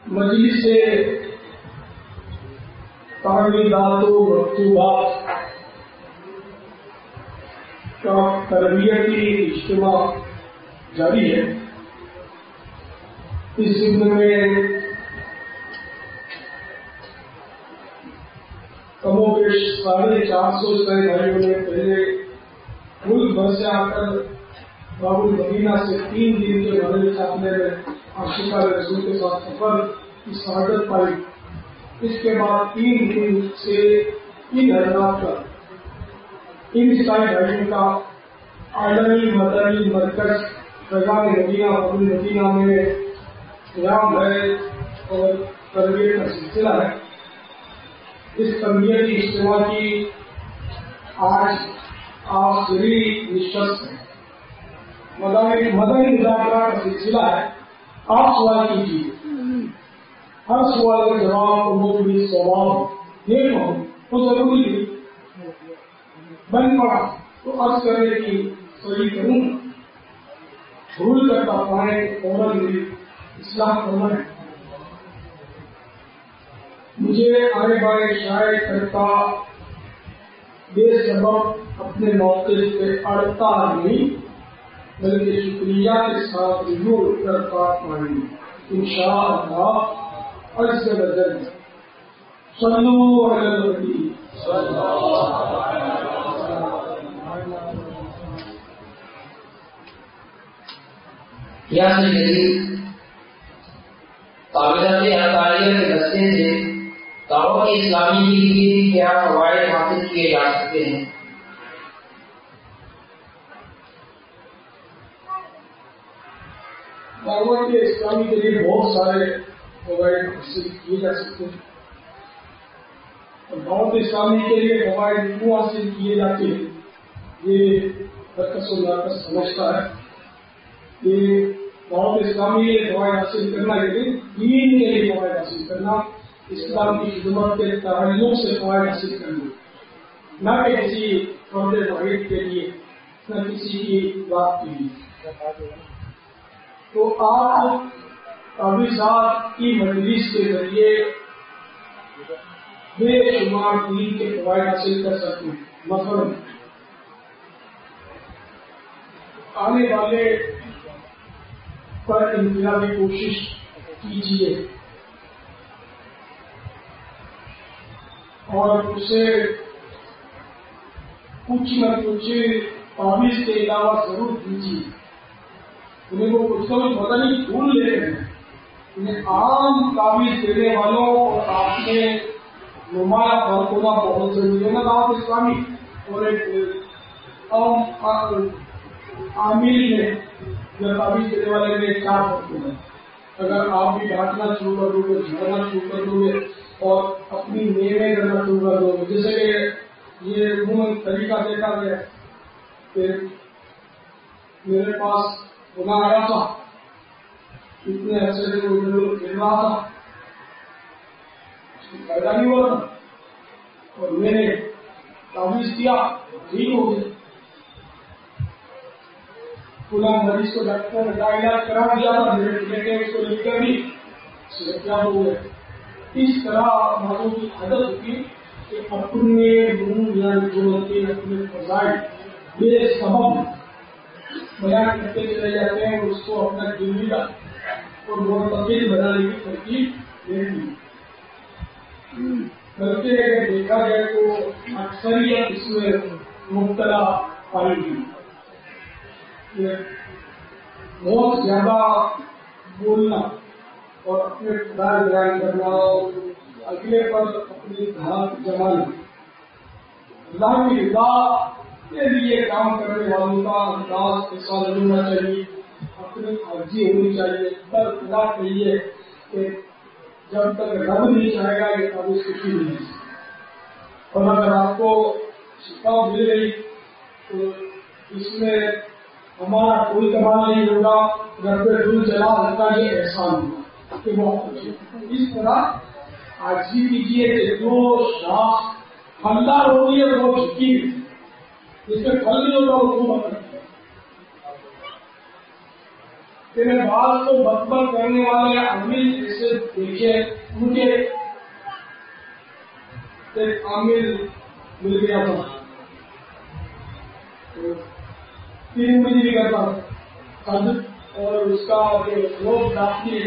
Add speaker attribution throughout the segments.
Speaker 1: مجلس تعمیرات و مکتوبات کا تربیتی اجتماع جاری ہے. اس ضمن میں کم و بیش 450 بھائیوں نے پہلے ملک بھر سے آ کر باب المدینہ سے 3 دن کے بڑے قافلے میں عاشقہ رسول کے ساتھ سفر کی سعادت پائی. اس کے بعد 3 دن سے ان حضرات کا ان عیسائی بھائیوں کا عالمی مدنی مرکز فیضان مدینہ باب المدینہ میں قیام ہے اور تربیت کا سلسلہ ہے. اس تربیتی اجتماع کی آج آخری نشست ہے. مدنی مذاکرہ کا سلسلہ ہے. آپ سوال کیجیے، ہر سوال کا جواب مفید ثواب یہ ہو تو ضروری بن پڑا تو عرض کرنے کی صحیح کروں گا. بھول کرتا پائے فوراً میری اصلاح کرنا ہے. مجھے آئے بائے شائع کرتا بے سبب اپنے موقف پہ اڑتا نہیں، بلکہ شکریہ کے ساتھ یوں کرتا پائیں انشاءاللہ عز و جل. صلو علی النبی.
Speaker 2: یا جدید تعمیرات عطاریہ کے رستے سے دعوت اسلامی کے لیے کیا فوائد حاصل کیے جا سکتے ہیں؟
Speaker 1: دعوت اسلامی کے لیے بہت سارے فوائد حاصل کیے جا سکتے ہیں. اور دعوت اسلامی کے لیے فوائد کیوں حاصل کیے جاتے ہیں یہ برکس و ناقص سمجھتا ہے. یہ دعوت اسلامی کے لیے فوائد حاصل کرنا یعنی دین کے لیے فوائد حاصل کرنا، اسلام کی خدمت کے تعلق سے فوائد حاصل کرنا، نہ کہ کسی فرد واحد کے لیے، نہ کسی کی بات کے لیے. تو آپ تعویذات کی مجلس کے ذریعے بے شمار دین کے فوائد حاصل کر سکتے ہیں. مثلاً آنے والے پر انفرادی کوشش کیجیے اور اسے کچھ نہ کچھ تعویذ کے علاوہ ضرور دیجیے. انہیں وہ کچھ تو پتہ نہیں بھول لے رہے ہیں. انہیں عام تعویذ دینے والوں اور آپ نے نمایاں فرق ہونا بہت ضروری ہے نا. دعوت اسلامی اور ایک عامل میں یا تعویذ دینے والے میں کیا فرق ہونا ہے. اگر آپ بھی ڈانٹنا شروع کر دو گے، جھگڑنا شروع کر دو گے اور اپنی میوے کرنا شروع کر دو گے، جیسے کہ یہ عموماً طریقہ دیکھا گیا کہ میرے پاس خدا آیا تھا، اتنے عرصے سے وہ کھیل رہا تھا، اس کو فائدہ نہیں ہوا تھا اور میں نے تعویذ کیا ٹھیک ہو گیا. پورا مریض کو ڈاکٹر نے علاج کرا دیا تھا، میرے بیٹے اس کو لکھ کر بھی کیا ہو گیا. اس طرح باتوں کی عادت ہوتی کہ اپنے منہ یا ضرورتیں اپنے فضائل بے سبب بیان کرتے چلے جاتے ہیں. اس کو اپنا جملہ اور مرتبط بنانے کی ترکیب نہیں، بلکہ اگر دیکھا جائے تو اکثریت اس میں مبتلا پائی گئی. بہت زیادہ بولنا اور اپنے خدار بیان کرنا اور اگلے پر اپنی دھات جمانا، اللہ کی رضا کے لیے کام کرنے والوں کا انداز ایسا نہیں ہونا چاہیے. اپنی عرضی ہونی چاہیے. پر خدا کہیے کہ جب تک رب نہیں چاہے گا یہ تعویذ کچھ بھی نہیں. اور اگر آپ کو شفا مل گئی تو اس میں ہمارا کوئی کمال نہیں ہوگا. گھر پہ دل چلا رہتا یہ احسان ہوگا کہ بہت کچھ. اس طرح عاجزی کیجیے کہ جو شاخ پھلدار ہوتی ہے وہ جھکی، جس میں پھل نہیں ہوتا اس کو مت. کہ میں بعض کو بد کرنے والے عامل جیسے دیکھے مجھے ایک عامل مل گیا تھا 3 بجے بھی کرتا قد اور اس کا جو لوگ ڈاکٹی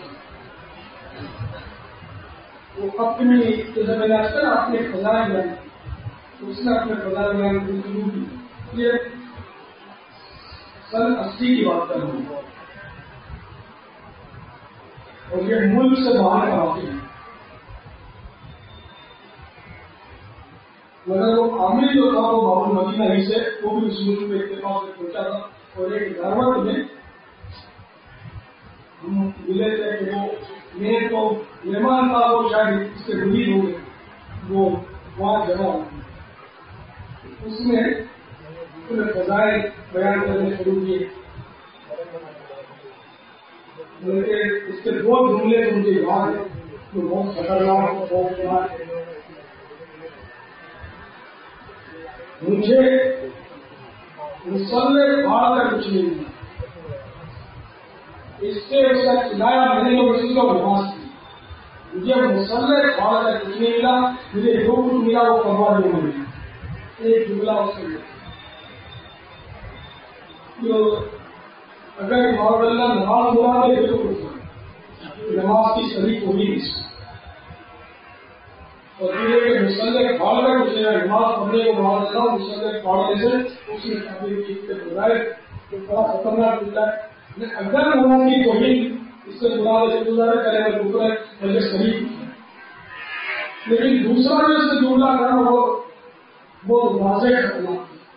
Speaker 1: وہ اپنی جیسے میں نے اپنے خزانے میں اس نے اپنے خزانے میں شروع کی. یہ سن 80 کی بات کر رہا ہوں اور یہ ملک سے باہر کا واقعہ ہے. مگر وہ عامل جو تھا وہ باب المدینہ ہی سے وہ بھی اس ملک میں اتفاق سے پہنچا تھا اور ایک دعوت میں ہم ملے تھے کہ وہ میرے کو مہمان تھا وہ شاید اس کے غریب ہو گئے وہ وہاں جمع ہو اس میں انہیں فضائل بیان کرنے شروع کیے. اس کے 2 جملے مجھے یاد ہیں جو بہت خطرناک خوفناک ہے. مجھے مسلح کھاڑ کر کچھ نہیں ملا اس سے اس کا چلایا میں نے اسی کو نماز کی. مجھے مسلح کھاڑ کر کچھ نہیں ملا مجھے جو کچھ ملا وہ پرواہ نہیں ملی. ایک جملہ اس سے جو اگر محمد اللہ نماز بلا دے بالکل نماز کی صحیح کوئی نہیں اور یہ مسلح کھاڑ کر اسے نماز پڑھنے کو محمد اللہ مسلح کھاڑنے سے اس نے تعبیر کی کے بجائے تو بڑا خطرناک ملتا ہے. اگر نماز کی توہین اس سے مراد گزارے کرے گا دوسرا بلکہ صحیح لیکن دوسرا جو اس سے جملہ کرنا ہو وہ واضح کرنا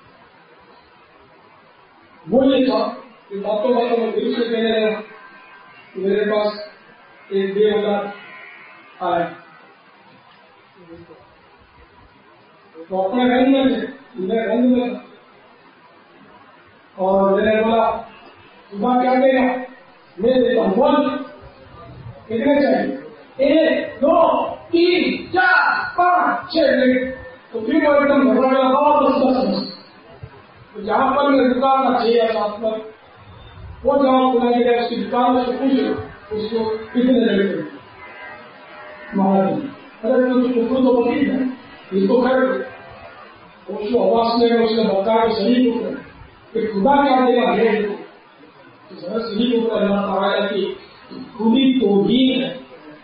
Speaker 1: وہ یہ تھا کہ باتوں باتوں میں دل سے کہنے لگا کہ میرے پاس ایک بے اولاد آیا تو اپنے رنگ میں تھے میرے رنگ میں تھا اور میں نے بولا صبح کیا دے گا میں دیتا ہوں بول کتنے چاہیے 1 2 3 4 5 6 منٹ تو پھر وہ ایک دم گھبرا گیا بہت بس تو جہاں پر میں دکان کا 6 یا 7 پر وہ جہاں بلائے گا اس کی دکان میں سے پوچھ اس کو کتنے لگے مہاراج ارے ٹکڑوں تو وکیل ہے اس کو خیر اس کو آواز میں اس نے بتایا کہ صحیح کو کہ خدا کیا دے گا ہے صحیح کو اللہ تعالیٰ کی خودی توہین ہے.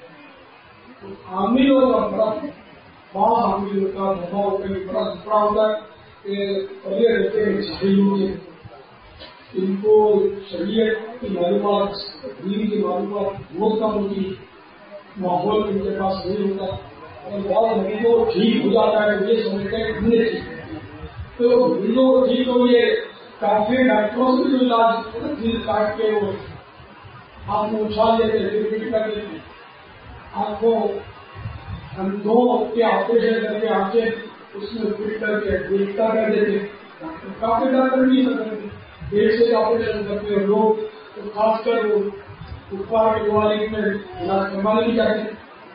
Speaker 1: عاملوں کا فرق بعض عاملوں کا دباؤ کا بڑا ٹکڑا ہوتا ہے کہ پہلے رہتے ہیں جاہلوں کے ان کو شریعت کی معلومات دین کی معلومات بہت کم ہوتی ماحول ان کے پاس نہیں ہوتا اور بعض مریضوں کو ٹھیک ہو جاتا ہے تو یہ سمجھتے ہیں کہ ٹھیک تو مریضوں کو ٹھیک ہو یہ کافی ڈاکٹروں سے جو علاج دل کاٹ کے وہ آپ کو اچھال دیتے ریپیٹ کر دیتے آپ کو ہم 2 کے آپریشن کر کے آ کے اس میں فٹ کر کے دیکھتا کر دیتے کافی ڈاکٹر نہیں سکتے 1 سے آپریشن کرتے ہیں لوگ تو خاص کر وہ کفار کے ممالک میں علاج کروانے بھی چاہتے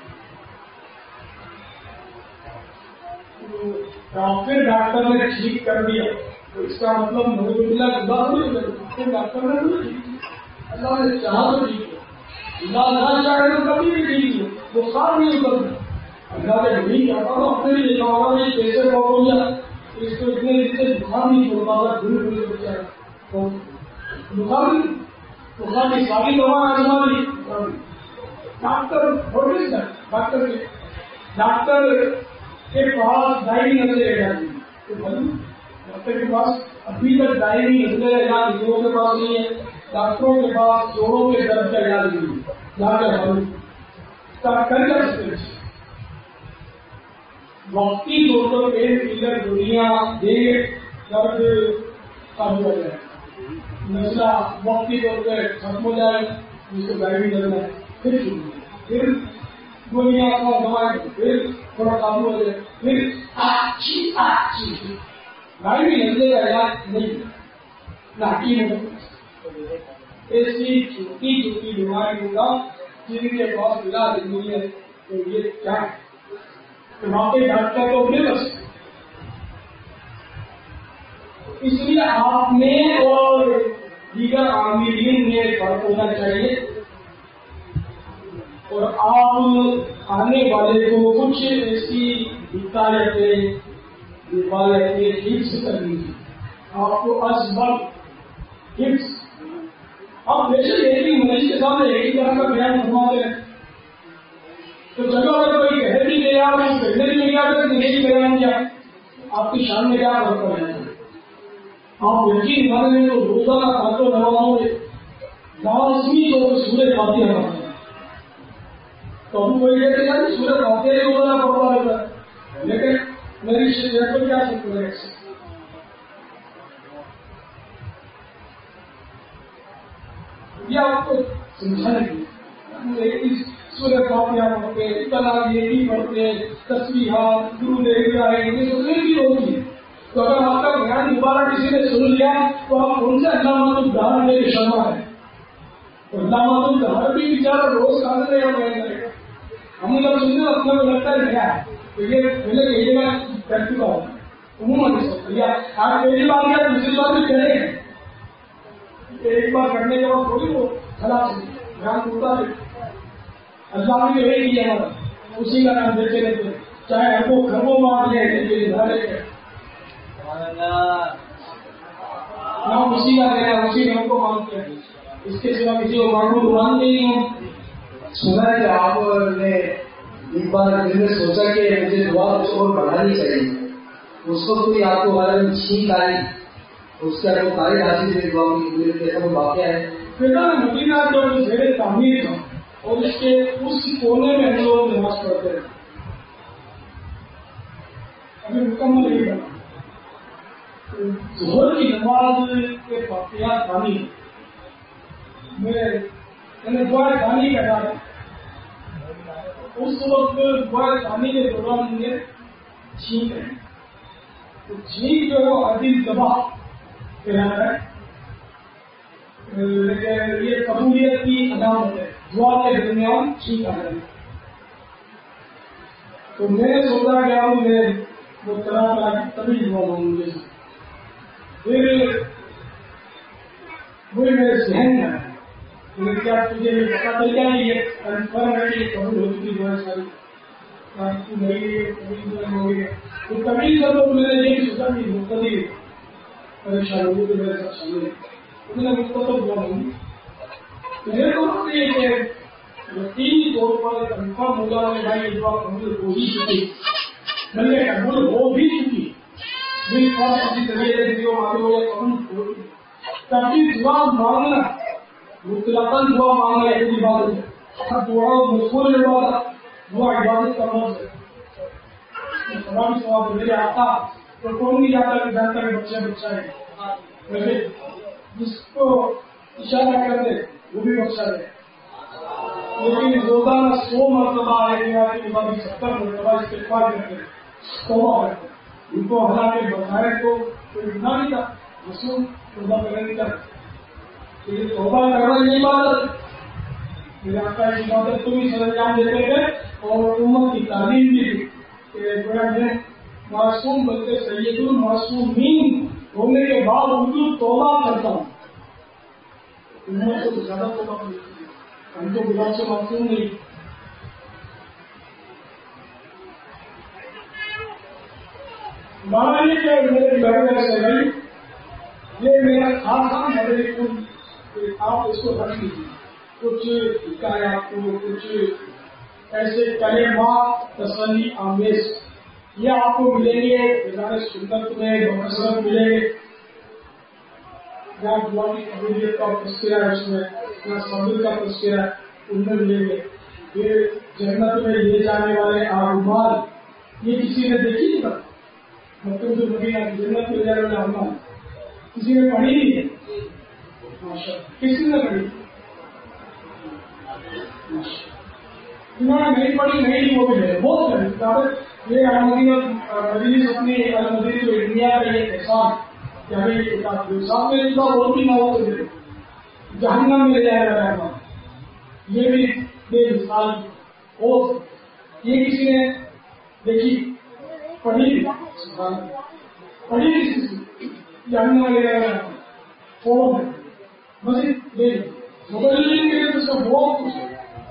Speaker 1: ڈاکٹر نے ٹھیک کر دیا تو اس کا مطلب محمد اللہ کی بات نہیں ڈاکٹر نے اللہ نے چاہا تو ٹھیک ہے اللہ نہ چاہے تو کبھی بھی ٹھیک ہے وہ کام نہیں کرتا اللہ نے نہیں چاہتا تو اپنے لیے چاہا نہیں پیسے ہو گیا اس کو اتنے سے بخار نہیں چھوڑتا دھول دھول بچہ بخار کی ساری دوا آزمائی ڈاکٹر کے پاس ڈائری نظر لے جاتی ڈاکٹر کے پاس ابھی تک ڈائری نظر علاج لوگوں کے پاس نہیں ہے ڈاکٹروں کے پاس جوڑوں کے درد کا علاج نہیں ہے کر سکتے وقتی طور پر پین کلر دنیا دیر درد کم ہو جائے مسئلہ وقتی طور پہ ختم ہو جائے جس کو ڈائری نظر ہے پھر دنیا کا دوائی پھر تھوڑا قابو ہو جائے پھر ڈائری نظر کا علاج نہیں ایسی چھوٹی چھوٹی بیماری ہوگا جن کے پاس علاج نہیں ہے تو یہ کیا ہے وہاں پہ ڈاکٹر تو نہیں بچ اس لیے آپ نے اور دیگر عاملین میں فرق ہونا چاہیے اور آپ آنے والے کو کچھ ایسی حکایتیں حفظ کرنی ہے. آپ کو ازبر حفظ اب ویسے ایک ہی مریض کے سامنے ایک ہی طرح کا بیان فرماتے ہیں تو چلو اگر کوئی کہہ بھی گیا کہنے بھی نہیں آتا نہیں بیان کیا آپ کی شان میں کیا فرق پڑ جائے گا. آپ یقین مانیں تو روزانہ خاتوں نوازوں میں لازمی طور پر سورج فاتحہ پڑھتے ہیں. تو ہم کوئی کہتے ہیں سورج فاتحہ روزانہ پڑھتا رہتا ہے لیکن میری شریعت کو کیا سکتے ہیں یہ آپ کو سمجھانے کی سورج فاتحہ پڑھتے ہیں اتنا یہ پڑھتے ہیں تسبیحات درود ابراہیم یہ سب کی ہوتی ہے. تو اگر آپ کا بیان دوبارہ کسی نے سن لیا تو آپ ان سے علامہ الدہر لے کے شرما ہے. علامہ الدہر بھی بیچارہ روز کھانے لے گا ہم لوگ سنتے اپنے کو لگتا ہے کیا ہے تو یہ پہلے یہی بات کر چکا ہوں عموماً آپ پہلی بار یا دوسری بار بھی کریں گے ایک بار کرنے کے بعد تھوڑی وہ خلاص بیان ٹوٹتا ہے. اللہ نے یہی کیا ہمارا اسی کا نام دیتے رہتے چاہے ہم کو گھروں مار لیں ہم اسی کا دے رہے اسی ہم کو مانتے ہیں اس کے سوا کسی کو معلوم مانتے نہیں ہیں.
Speaker 2: سنا ہے کہ آپ نے ایک بار دل میں سوچا کہ مجھے دعا کچھ اور بڑھانی چاہیے اس کو کوئی آپ کو غالب چھینک آئی اس کا وہ تاریخ حاصل ہوئی دعا کی ایسا کوئی واقعہ ہے.
Speaker 1: مدینہ جو زیر تعمیر تھا اور اس کے اس کونے میں ہم لوگ نماز پڑھتے ہیں ابھی مکمل نہیں بنا ظہر کی نماز کے واقعات خانی میں دعا خانی کا ڈالا اس وقت دعا خانی کے دوران مجھے چھینک ہے تو چھینک جو ہے وہ عدیل دباؤ کہلاتا ہے لیکن یہ قبولیت کی علامت ہے دعا کے درمیان چھینک آ جائے. تو میں نے سوچا کہ اب میں وہ طرح کی تبھی دعا مانگوں گی پھر وہی میرے ذہن میں ہے کیا تجھے پتا چل جائے یہ کنفرم ہے کہ قبول ہو چکی جو ہے ساری نہیں ہوئی تو کبھی سب لوگ میں نے یہ سوچا کہ مختلف پریشانی تو میرے ساتھ شامل ہے تو میں نے مستقل دعا مانگی. میرے کو کہ یقینی طور پر کنفرم ہو جانے بھائی یہ دعا قبول ہو ہی چکی میں قبول ہو بھی چکی بالکل اسی طریقے سے جو معلوم ہے قبول ہو تبھی دعا مانگنا مطلقاً دعا مانگنا ایک عبادت ہے. دعا مشغول عبادت دعا عبادت کا لفظ ہے سوال سوال میرے آتا تو کون نہیں جاتا کہ جانتا کہ بچہ ہے ویسے جس کو اشارہ کر دے وہ بھی بخشا دے لیکن روزانہ 100 مرتبہ آئے گی 70 مرتبہ استغفار کرتے توبہ کرتے ان کو ہلا کے بتائے تو کوئی گناہ نہیں تھا رسول توبہ کرنے نہیں تھا تو یہ توبہ کرنا یہ عبادت میرے آقا کی عبادت کو بھی سر انجام دیتے تھے اور امت کی تعلیم بھی تھی کہ میں معصوم بلکہ سید المعصومین ہونے کے بعد اردو توبہ کرتا ہوں امت کو زیادہ توبہ کرتی ہم تو گناہ سے معصوم نہیں. مانا یہ کہ میرے گھر سے گئی یہ میرا خاصا مدری کل آپ اس کو رکھ لیجیے کچھ حکایات کو کچھ ایسے کلمات تسلی آمیز یہ آپ کو ملیں گے وزارت سنت میں بکثرت ملیں گے یا دعا کی قبولیت کا تذکرہ ہے اس میں یا صبر کا تذکرہ ان میں ملیں گے. پھر جنت میں لے جانے والے اعمال یہ کسی نے دیکھی نہیں تھا مطلب جو مدینہ جنت میں جانے والے اعمال کسی نے پڑھی نہیں ہے کسی نے پڑھی انہوں نے نہیں پڑھی نہیں وہ بھی ہے بہت ہے یہ مدینہ اپنی مدینہ جو انڈیا کا یہ احسان ساتھ میں بہت ہی نہ ہو جہنم میں لے جایا جا رہا یہ بھی بے مثال اور یہ کسی نے دیکھی پڑھی کسی جہنم میں لے جایا فون مزید لے مبلغ کے لیے تو سب بہت کچھ ہے.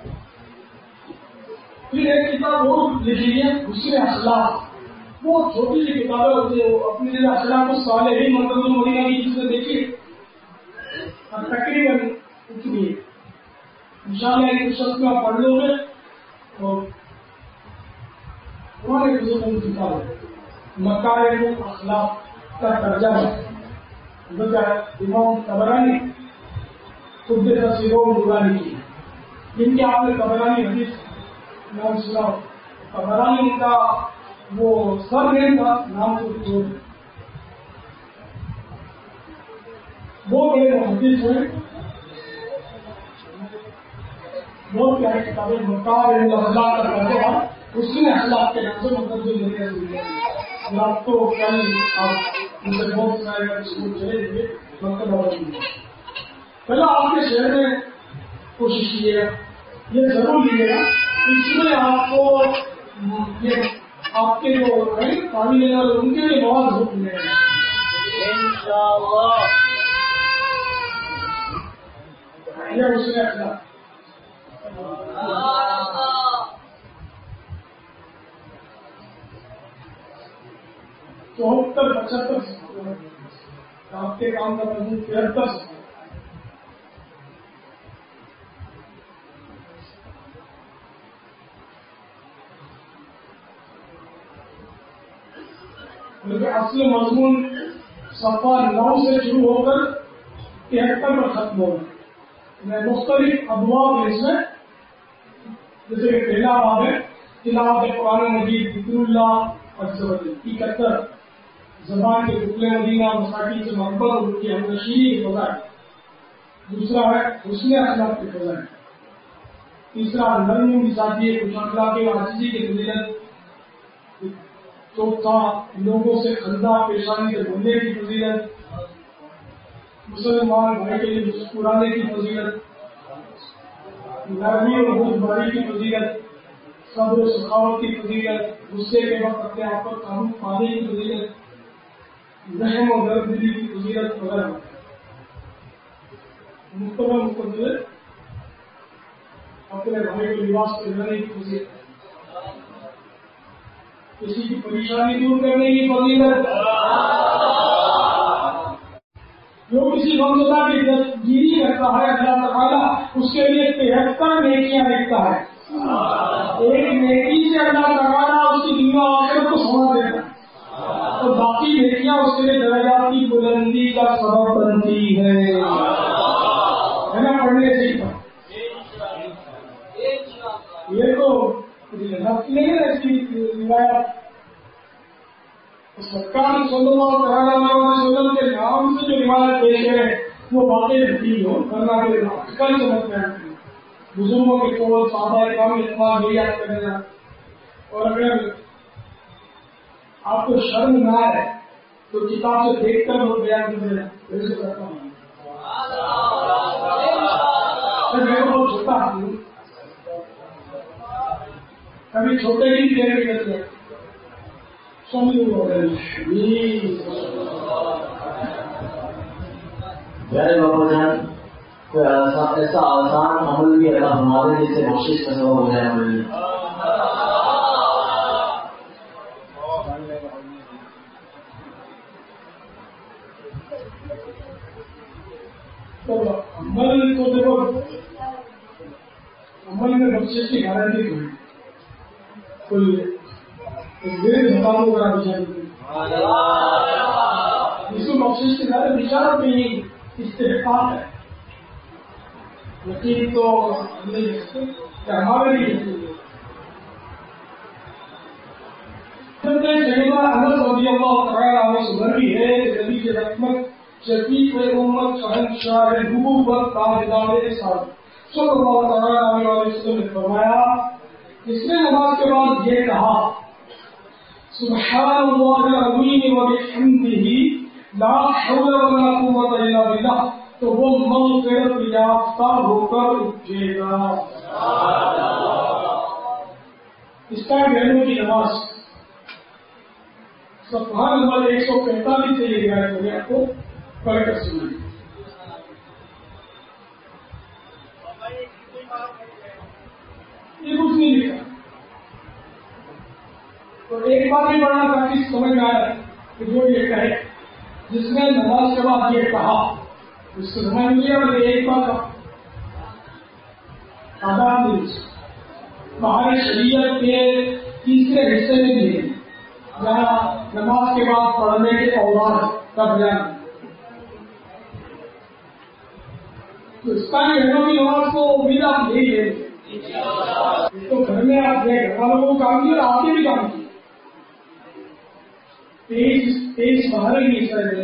Speaker 1: پھر ایک کتاب اور لکھی ہے حسن اخلاق. وہ چھوٹی سی کتابیں ہوتی ہے, وہ اپنی جگہ اخلاق کو صالحین مطلب مدینہ کی چیزیں دیکھیے تقریباً اتنی ہے. انشاءاللہ ایک شخص میں آپ پڑھ لو گے اور انہوں نے بزرگوں کی کتاب ہے مکارم اخلاق کا ترجمہ امام طبرانی خود تصویروں بلانی کی جن کے آپ نے طبرانی حدیث نام سنا. طبرانی ان کا وہ سر نہیں تھا, نام کو چھوڑ وہ بڑے محدث ہوئے. بہت پیاری کتابیں مکارم اخلاق کا ترجمہ اس نے اخلاق کے نام سے مطلب جو لیتے ہیں آپ تو کل آپ ان سے بہت سارے اسکول چلے گئے مطلب پہلا آپ کے شہر میں کوشش کیے گا, یہ ضرور لیجیے گا. اس میں آپ کو آپ کے جو تعلیم لینے والے ان کے لیے مواد بہت ملے گا انشاءاللہ. یہ اس نے اخلاق 74-75 آپ کے کام کا مضمون 73 اصل مضمون صفحہ 9 سے شروع ہو کر 73 پر ختم ہوگا. میں مختلف ابواب اس میں جیسے کہ پہلا باب ہے تلاوت قرآن مجید ذکر اللہ عز و جل 71 زبان کے ٹکڑے مدینہ مساکین سے محبت اور ان کی ہمنشینی کی فضائل. دوسرا ہے حسن اخلاق کی فضائل. تیسرا نرمی مزاجی کچھ اخلاق عاجزی کی فضیلت. چوتھا لوگوں سے خندہ پیشانی سے بولنے کی فضیلت. مسلمان بھائی کے لیے مسکرانے کی فضیلت. نرمی اور بردباری کی فضیلت. صبر و سخاوت کی فضیلت. غصے کے وقت اپنے آپ پر قابو پانے کی فضیلت. رحم و درد دلی کی فضیلت وغیرہ مکمل اپنے بھائی کو لباس پہنانے کی فضیلت. کسی کی پریشانی دور کرنے کی فضیلت. جو کسی غمزدہ کی دستگیری کرتا ہے اللہ تعالیٰ اس کے لیے 73 نیکیاں دیکھتا ہے. ایک نیکی سے اللہ تعالیٰ اس کی دنیا آخرت کو سما دیتا ہے اور باقی نیکیاں اس کے لیے درجات کی بلندی کا سبب بنتی ہے نا. پڑھنے سے یہ تو نہیں ہے ایسی روایت. سرکار صلی اللہ علیہ وسلم کے نام سے جو روایت پیش ہے وہ باتیں رہتی ہو کرنا کے کل سمجھ میں آتی ہے. بزرگوں کے قول صحابہ کرام اتفاق یہ یاد کرنے جا. اور اگر آپ کو شرم نہ ہے تو کتاب سے دیکھ کر وہ بیان کر دینا. ویسے کرتا ہوں میں بہت چھوٹا ہوں, کبھی چھوٹے ہی دیر کرتے ہیں.
Speaker 2: پیارے بابا جان کوئی ایسا آسان عمل بھی اللہ ہمارے جیسے کوشش کرنا ہو جائے عمل.
Speaker 1: عمل تو دیکھو عمل میں بخشش کی گارنٹی ہوئی کوئی اس کو بخشش کے زیادہ بشارت نہیں استحقاق ہے. یقین تو ہمارے لیے انس رضی اللہ تعالیٰ عنہ سے مروی ہے کہ نبی کی رحمت شفیع امت شہنشاہ نبوت تاجدار رسالت صلی اللہ تعالیٰ علیہ وسلم نے فرمایا اس نے نماز کے بعد یہ کہا سبحان اللہ العظیم وبحمدہ لا حول ولا قوة الا باللہ تو وہ مغفرت یافتہ ہو کر اٹھے گا. اس کا بہنوں کی نماز صفحہ نمبر 145 سے یہ گیا میں آپ کو پڑھ کر سنائیں. ایک بات ہی پڑھنا تاکہ سمجھ میں آئے کہ جو یہ کہے جس نے نماز کے بعد یہ کہا اس کو سمجھ مجھے اور ایک بات آداب نہیں ہمارے شریعت کے تیسرے حصے میں نہیں جہاں نماز کے بعد پڑھنے کے اوقات کا بیان تو اس کا بہنوں کی نماز کو امید آپ نہیں لیں تو گھر میں آپ گھر والوں کو کام کیے اور آپ نے بھی کام کیا تیز باہر ہی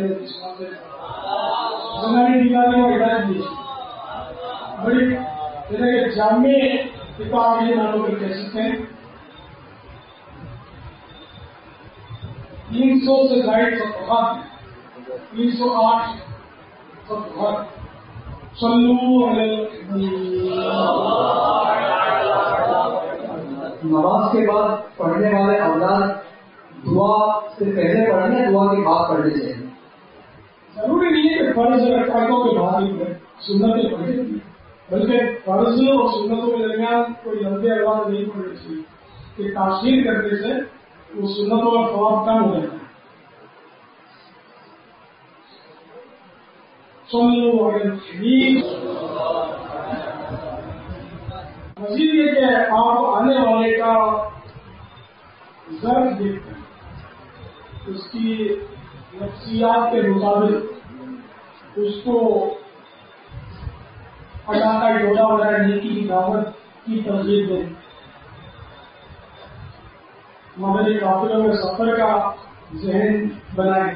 Speaker 1: زمانے نکالنے اور ہدایت دی بڑی جیسا کہ جامع کتاب یہ ناموں پر کہہ سکتے ہیں 300 سے زائد صفحات 308 صفحات
Speaker 2: نماز کے بعد پڑھنے والے اولاد دعا سے پہلے پڑھنے دعا کے بعد پڑھنے چاہیے.
Speaker 1: ضروری نہیں ہے کہ فرض رکعتوں کے بعد ہی پڑھے سنتیں پڑھے بلکہ فرض اور سنتوں کے درمیان کوئی لمبے الفاظ نہیں پڑھنے چاہیے کہ تاخیر کرنے سے وہ سنتوں کا ثواب کم ہو جاتا ہے. مزید یہ کہ آپ آنے والے کا ضرب دیکھ کر اس کی نفسیات کے مطابق اس کو اللہ کا ڈولا وغیرہ نیکی کی دعوت کی ترغیب دیں. مدنی قافلوں میں سفر کا ذہن بنائیں.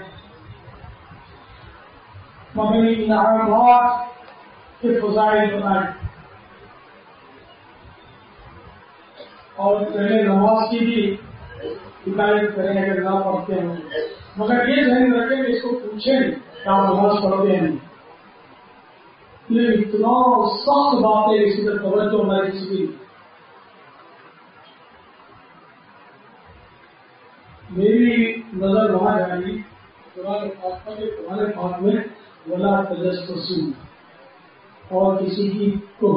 Speaker 1: مدنی انعامات کے فضائل بنائیں اور پہلے نماز کی بھی ہدایت کریں اگر نہ پڑھتے ہیں مگر یہ ذہن رکھیں کہ اس کو پوچھیں کہ آپ نماز پڑھتے ہیں. یہ اتنا سخت بات ہے اسی پر توجہ نہ کسی کی. میری نظر وہاں جا رہی قرآن پاک میں ولا تجسسوا اور کسی کی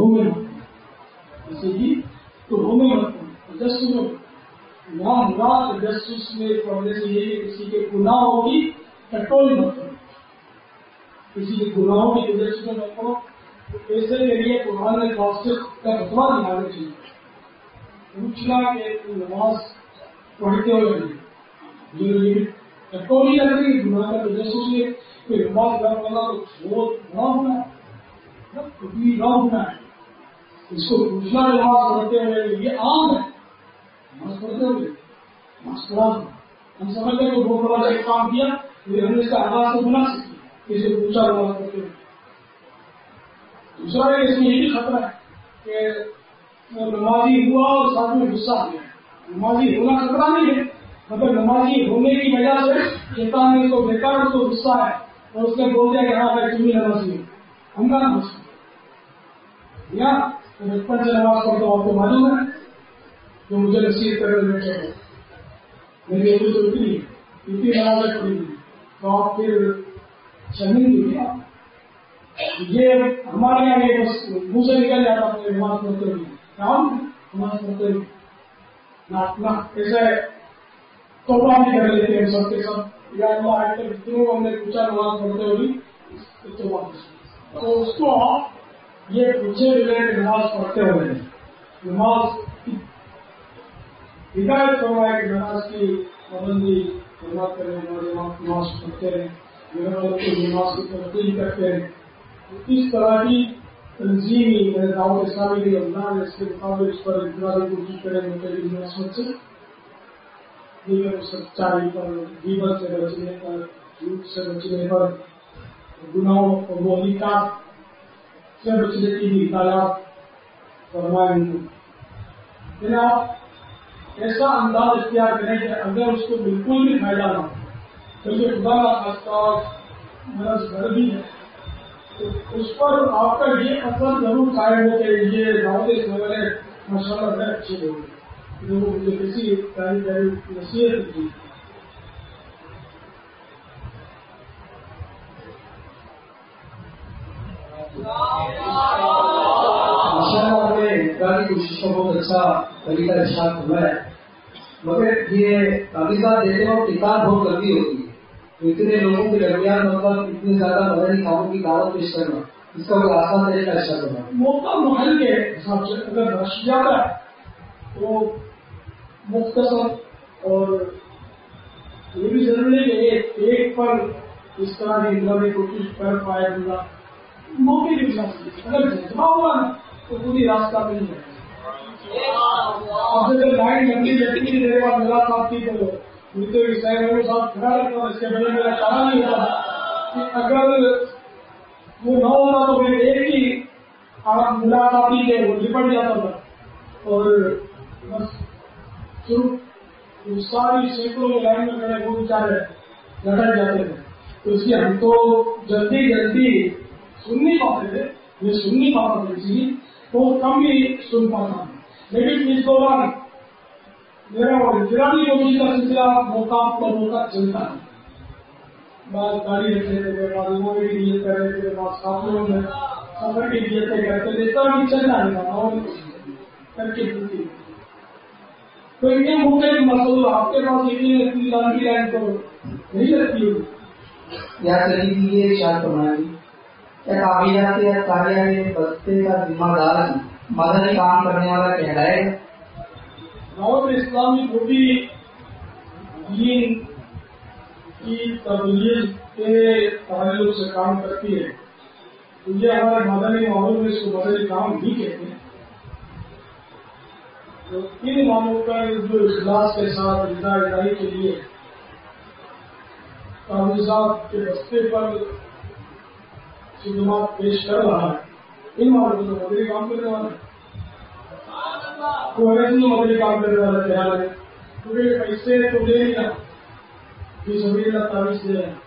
Speaker 1: تجسس وہاں مراد تجسس میں پڑھنے سے یہ کہ کسی کے گناہوں کی ٹٹولی مت کرو کسی کے گناہوں کی تجسس میں مت کرو. ایسے کے لیے قرآن فاصل کا فتویٰ نکالنا چاہیے. پوچھنا کہ نماز پڑھتے ہوئے نہیں ٹٹولی لگ رہی گناہ کا تجسس میں کوئی نماز گھر والا تو بہت بڑا ہونا ہے کبھی نہ ہونا ہے. اس کو پوچھنا نماز پڑھتے ہوئے یہ عام ہے. نماز پڑھتے ہوئے نماز پڑھا ہم سمجھتے ہیں کہ بہت بڑا ایک کام کیا لیکن ہم نے اس کا آغاز تو بنا سکتے کسی کو پوچھا نماز پڑھتے ہوئے. دوسرا اس میں یہ بھی خطرہ ہے کہ نمازی ہوا اور ساتھ میں غصہ آ گیا. نمازی ہونا خطرہ نہیں ہے مگر نمازی ہونے کی وجہ سے شیطان نے اس کو دیکھا اور اس کو غصہ ہے اور اس نے بول دیا کہ ہاں بھائی تم ہی نمازی ہو ہم کا نماز یا بچپن سے نماز پڑھتا ہوں آپ کو معلوم ہے جو مجھے نصیحت کر رہے بیٹھے میری ایک تو اتنی نمازیں پڑھی تھی تو آپ پھر شامل ہوئی یہ ہمارے یہاں یہ بس منہ سے نکل جاتا ہے نماز پڑھتے ہوئے کام نماز پڑھتے ہوئے نہ ایسے توبہ بھی کر لیتے ہیں سب کے سب یا اللہ آج تک جتنوں کو ہم نے پوچھا نماز پڑھتے ہوئے تو اس کو یہ پوچھے بغیر نماز پڑھتے ہوئے نماز ہدایت کروایا کہ نماز کی پابندی خدمت کریں نماز پڑھتے رہیں نماز کی تبدیلی کرتے رہیں. اس طرح کی تنظیمی دعوت اسلامی کی اللہ نے اس کے مطابق اس پر انتظاری کوشش کریں مختلف مناسبت سے دیگر سچائی پر غیبت سے بچنے پر جھوٹ سے بچنے پر گناہوں اور مولیقات سے بچنے کی بھی ہدایات فرمائیں ان کو. آپ ایسا انداز اختیار کریں کہ اگر اس کو بالکل بھی فائدہ نہ ہو بلکہ خدا کا خاص مرض گھر بھی ہے تو اس پر آپ کا یہ اثر ضرور قائم ہو کہ یہ دعوت اسلامی ماشاء اللہ بڑے اچھے لوگ ہیں جو مجھے کسی تعلیم نصیحت کی.
Speaker 2: ماشاء اللہ ہمیں کی کوشش کا بہت اچھا طریقہ ارشاد ہوا ہے. مگر یہ ابھی صاحب دیکھتے وقت کتاب بہت لمبی ہوتی ہے، تو اتنے لوگوں کے درمیان مطلب اتنے زیادہ مدنی کاموں کی دعوت پیش کرنا، اس کا کوئی آسان طریقہ اچھا کرنا
Speaker 1: موقع محل کے حساب سے اگر رش زیادہ ہے تو مختصر، اور یہ بھی ضروری ہے کہ ایک پر اس طرح کی اندر کوشش کر پائے گا موقع کے حساب سے. اگر جذبہ ہوا نا تو پوری راستہ نہیں ہے. اور اگر لائن لمبی لگتی تھی میرے بعد ملاقات کی تو مجھے صاحب کھڑا رکھتا، اس کے بجے میرا چارہ نہیں ہوتا کہ اگر وہ نہ ہوتا تو پھر ایک ہی آپ ملاقاتی کے وہ لپٹ جاتا تھا اور بس شروع ساری سینکڑوں میں لائن میں کھڑے وہ بیچارے لٹک جاتے تھے. تو اس لیے ہم تو جلدی سن نہیں پاتے تھے، میں سن نہیں پاتا تھا اسی بہت کم ہی سن پاتا ہوں. لیکن اس دوران میرا انفرادی کوشش کا سلسلہ موقع پر موقع چلتا ہے. بعض گاڑی رکھے تھے، بعض موبائل کی نیت کر رہے تھے، بعض ساتھیوں میں سفر کی نیتیں کرتے تھے، اس طرح بھی چلنا ہے اور کر کے ہوتی. تو یہ موقع مسئلہ آپ کے پاس اتنی لمبی لائن تو نہیں رکھتی ہوگی.
Speaker 2: یا چلی یہ شاید فرمائیں کیا کابینہ یا کاریہ میں بستے کا ذمہ دار مدنی کام کرنے والا کہلائے گا؟
Speaker 1: دعوت اسلامی پوری دین کی تبلیغ کے تعلق سے کام کرتی ہے تو یہ ہمارے مدنی ماحول میں اس کو مدنی کام بھی کہتے ہیں. تو ان ماحول پر جو اخلاص کے ساتھ رضا الہی کے لیے کاغذات کے رستے پر خدمات پیش کر رہا ہے، ان ماحول کو مدنی کام کرنے والا ہے. کوئی ایسی مدنی کام کرنے والا خیال ہے کیونکہ پیسے تو لے لیا کہ سبھی کا تعویذ دے رہے ہیں.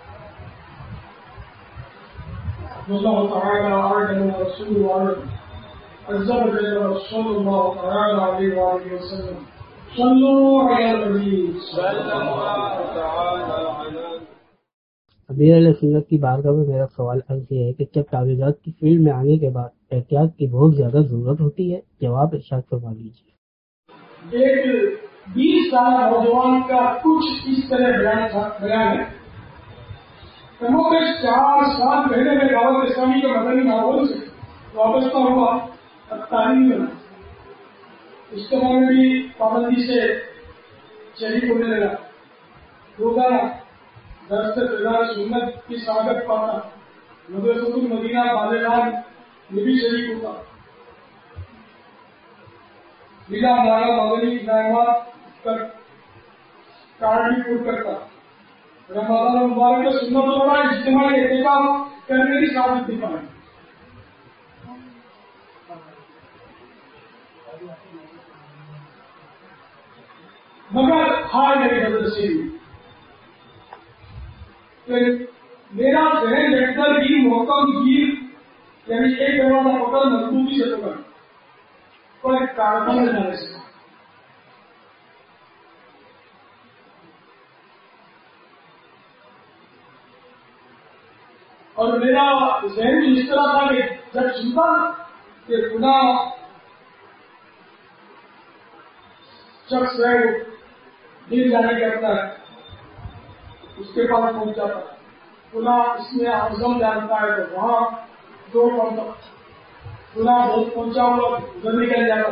Speaker 1: اللہ تعالیٰ اعلم ورسوله اعلم عز وجل صلی اللہ تعالیٰ علیہ وآلہ وسلم صلوا علی النبی صلی اللہ تعالیٰ علیہ.
Speaker 3: امیر علیہ سنت کی بارگاہ میں میرا سوال عرض یہ ہے کہ کیا کاغذات کی فیلڈ میں آنے کے بعد احتیاط کی بہت زیادہ ضرورت ہوتی ہے؟ جواب ارشاد فرما لیجیے.
Speaker 1: ایک 20 سالہ نوجوان کا کچھ اس طرح بیان ہے. کموکش 4 سال پہلے میں دعوت اسلامی کے مدنی ماحول سے وابستہ ہوا تعلیم میں اجتماع میں بھی پابندی سے شریک ہونے لگا. روزانہ درس فضائل سنت کی سعادت پاتا. مدرسۃ المدینہ بالغان میں بھی شریک ہوتا. بلا مانا مدنی انعامات کر کارڈ بھی پور کرتا. رمضان مبارک کے سنت والا اجتماعی احتکاب کرنے کی سعادت دکھائی. مگر ہائے میرے حضرت سے میرا ذہن بہتر بھی محکم گیر یعنی ایک دروازہ پکڑ مضبوطی سے پکڑ پر کارخانے میں جانے سے. اور میرا ذہن بھی اس طرح تھا کہ جب سنتا کہ خدا شخص ہے وہ دل جانے کرتا ہے اس کے پاس پہنچ جاتا ہے. خدا اس میں اعظم جانتا ہے تو وہاں دو پڑتا. خدا بہت پہنچا ہوا ادھر نکل جاتا.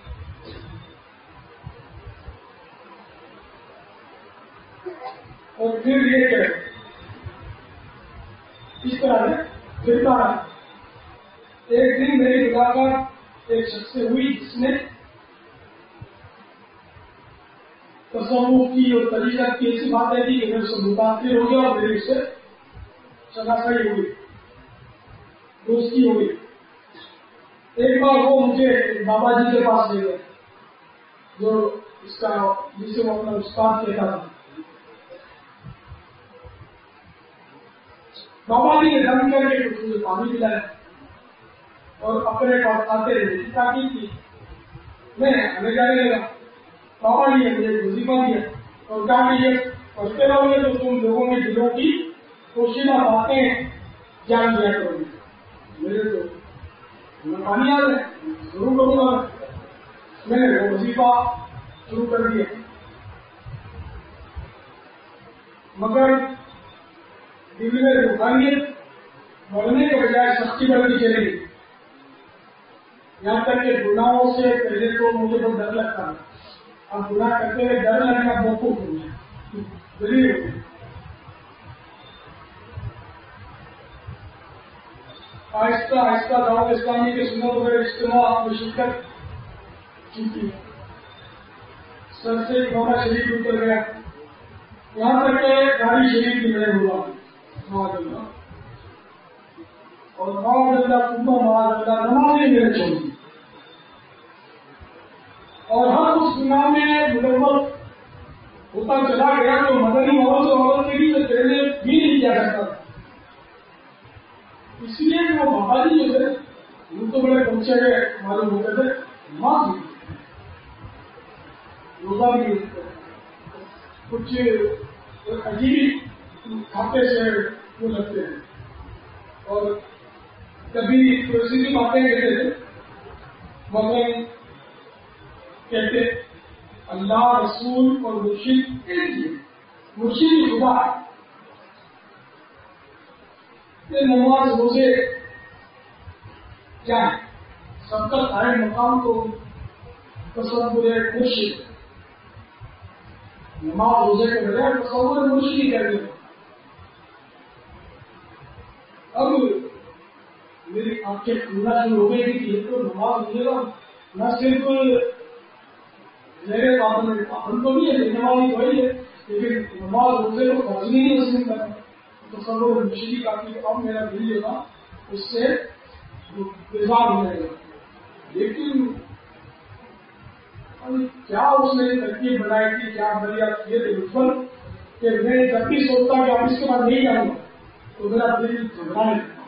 Speaker 1: اور پھر یہ کہ اس طرح سے پھرتا ہے. ایک دن میری ملاقات ایک شخص سے ہوئی جس نے تصوف کی اور طریقت کی ایسی باتیں تھی کہ میرے سے متاثر ہو گیا اور میری اس سے شناختی ہوئی، دوستی ہوئی. ایک بار وہ مجھے بابا جی کے پاس لے گئے جو اس کا جسے وہ اپنا استاد کہتا تھا. بابا جی نے دم کر کے مجھے پانی پلایا اور اپنے پاس آتے رہے تاکہ کی میں ہمیں جانے لگا. بابا جی نے مجھے وظیفہ دیا اور کہا کہ یہ پڑھتے رہو گے تو تم لوگوں کے دلوں کی پوشیدہ باتیں جان دیا کرو گے. میرے تو میں پانی آ رہے ضرور کروں گا. میں نے وہ وظیفہ شروع کر دیا. مگر دل میں روحانیت بڑھنے کے بجائے سختی بڑھتی چلی گئی، یہاں تک کہ گناہوں سے پہلے تو مجھے بہت ڈر لگتا ہے، اب گناہ کرتے ہوئے ڈر لگنا موقوف ہو گیا، دلیل ہو گئی۔ آہستہ آہستہ دعوت اسلامی کے سنت وغیرہ اجتماع میں شرکت کی، سر سے گونا شریف اتر گیا، یہاں تک کہ گاڑی شریف بھی نہیں ہوا، معاذ اللہ، اور معاذ اللہ صبح معاذ اللہ نمازیں میرے چھوڑی، اور ہر اس گناہ میں ملوث ہوتا چلا گیا تو مدنی عورت اور عورت کے بھی پہلے بھی نہیں کیا کرتا تھا، اس لیے کہ وہ بابا جی جو ہے وہ تو بڑے پہنچے گئے معلوم ہوتے تھے، نماز بھی روزہ بھی کچھ عجیب کھاتے سے وہ لگتے ہیں، اور کبھی ایسی بھی باتیں کہتے تھے، مثلاً کہتے اللہ رسول اور مرشد ایک ہی، مرشد ہی خدا ہے، یہ نماز روزے کیا ہے، سب کا قائم مقام کو تصور مرشد، نماز روزے کے بجائے تصور مرشد ہی کہتے ہیں۔ اب میری آنکھیں کھلنا شروع ہو گئی کہ تو نماز مجھے گا نہ صرف میرے پابند تو نہیں ہے، نماز وہی ہے، لیکن نماز روزے کو فرض نہیں مسلم کرنا، تصور مرشدی کا اب میرا دل جو تھا اس سے بیزار ہو جائے گا، لیکن کیا اس نے ترکیب بنائی تھی، کیا عملیات کیے تھے دشمن کہ میں جب بھی سوچتا کہ اب اس کے بعد نہیں جاؤں گا تو میرا دل گھبرانے لگتا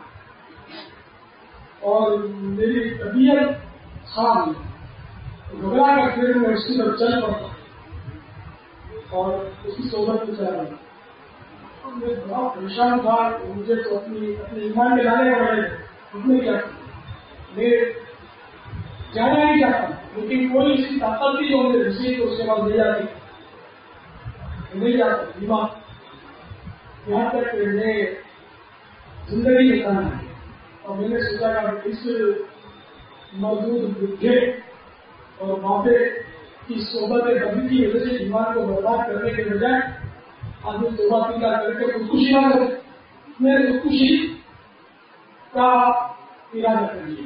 Speaker 1: اور میری طبیعت خراب ہوئی، گھبرا کر پھر میں اس کی طرف چل پڑتا اور اس کی صحبت میں چلا گیا، میں بڑا پریشان تھا، مجھے تو اپنے ایمان کے لانے پڑے، اس نے کیا میں جانا نہیں چاہتا، لیکن کوئی اس کی طاقت بھی جو مجھے رسی تو اس کے بعد لے جاتی نہیں جاتا ایمان، یہاں تک کہ میں زندگی بتانا ہے، اور میں نے سوچا کہ اس موجود بڈھے اور ماپے کی صحبت بدی کی وجہ سے ایمان کو برباد کرنے کے بجائے آدمی توبہ پیدا کر کے خودکشی نہ کرے، میں نے خودکشی کا ارادہ کر لیا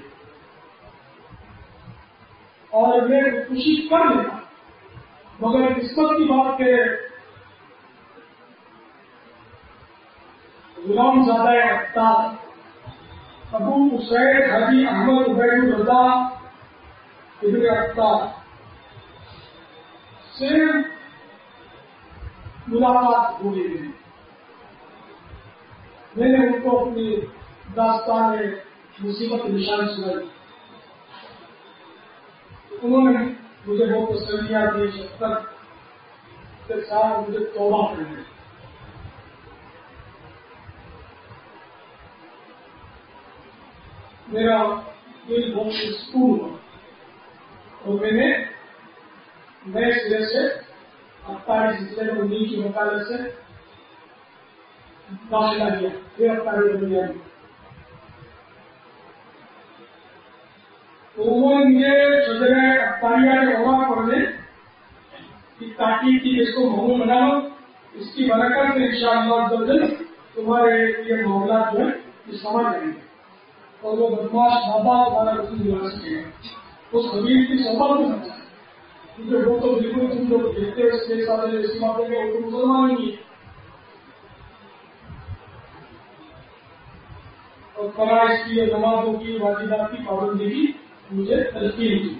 Speaker 1: اور میں خودکشی کر لیتا، مگر قسمت کی بات کہ غلام زادہ اختار ابو اسید حاجی احمد عبید الرضا ابن اختار سے ملاقات ہو گئی، میں نے ان کو اپنی داستان مصیبت نشان سنائی، انہوں نے مجھے بہت تسلیاں دی، شفقت کے ساتھ مجھے توبہ کرنے، میرا دل بہت سکون ہوا اور میں نے نئے سرے سے اختاری سلسلے میں انہیں کی وکالت سے داخلہ دیا، پھر اختاری دنیا میں انہوں نے مجھے صدر اختاریہ کے اوقات پڑھنے کی تاکید کی، اس کو محمود بنانا، اس کی برکت سے انشاءاللہ تمہارے یہ معاملات جو ہے یہ سمجھ جائیں گے اور وہ بدماش بابا تمہارا رسول دلا سکے گا، اس حبیب کی صحبت میں سمجھا، کیونکہ وہ تو بالکل تم جو دیکھتے اس کے ساتھ ایسی باتیں کہ وہ تو مسلمان ہی ہے، اور فرائض کی اور نمازوں کی واجبات کی پابندی کی مجھے تلقین کی،